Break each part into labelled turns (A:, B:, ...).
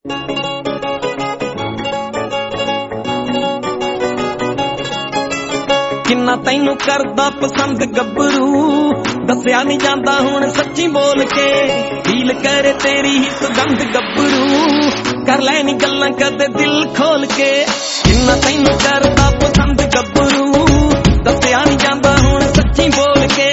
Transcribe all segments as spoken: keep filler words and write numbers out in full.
A: किन्ना तैनू करदा पसंद गब्बरू, दस्या नहीं जांदा हुण सच्ची बोल के। फील करे तेरी ही सुगंध गब्बरू, कर लैनी गल्लां कदे दिल खोल के। किन्ना तैनू करदा पसंद गब्बरू, दस्या नहीं जांदा हुण सच्ची बोल के।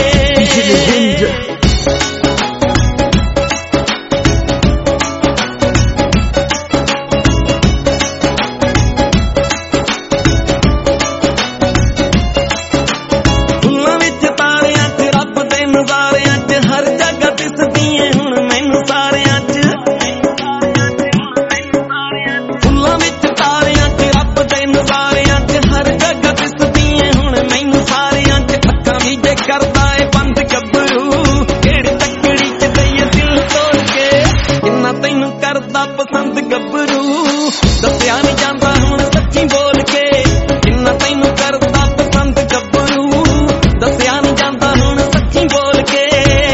A: करदा है बंद गब्बरू, केड़ी तकड़ी च दईए दिल तोड़ के। किन्ना तैनू करदा पसंद गब्बरू, दस्या नहीं जांदा हुण सच्ची बोल के। किन्ना तैनू करदा पसंद गब्बरू, दस्या नहीं जांदा हुण सच्ची बोल के।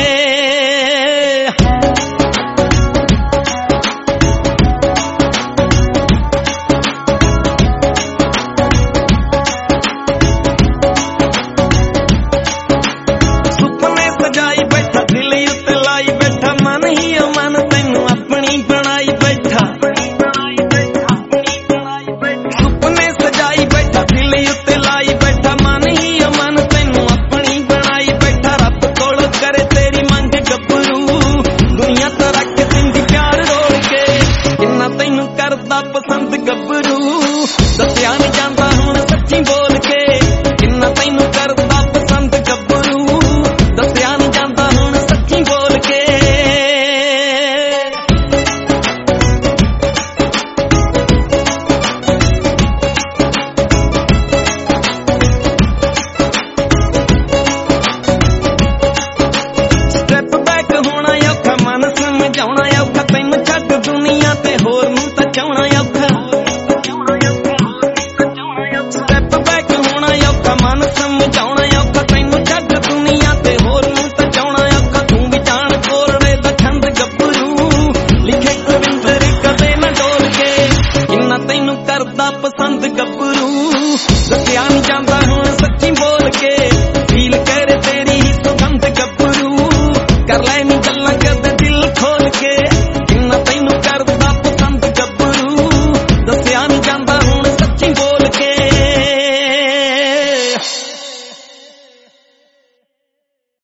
A: करदा पसंद गब्बरू, दस्या नहीं जांदा हुण सच्ची बोल के। किन्ना तैनू करदा पसंद गब्बरू, दस्या नहीं जांदा हुण सच्ची बोल के। स्टेप बैक होना औखा, मन समझाउणा औखा, तैनू छड्ड दुनिया ते होर नूं तचाउणा औखा। स्टेप बैक होना औखा, मन समझाउणा औखा, तैनू छड्ड दुनिया ते होर नूं तचाउणा औखा। तूं भी जान कोरड़े दा छंद गब्बरू, लिखे कविंदर कदे ना डोल के। किन्ना तैनू करदा पसंद गब्बरू, दस्या नहीं जांदा हुण सच्ची बोल के। फील करे तेरी ही सुगंध गब्बरू, कर लैनी